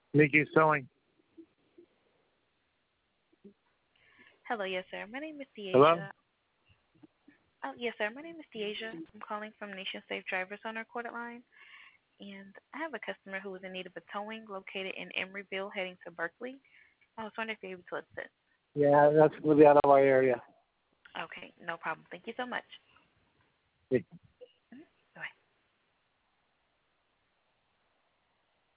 Nikki Sewing. Hello, yes, sir. My name is Hello? Deasia. Oh, yes, sir. My name is Deasia. I'm calling from Nation Safe Drivers on our quarter line. And I have a customer who is in need of a towing located in Emeryville heading to Berkeley. I was wondering if you're able to assist. Yeah, that's going to be out of our area. Okay, no problem. Thank you so much.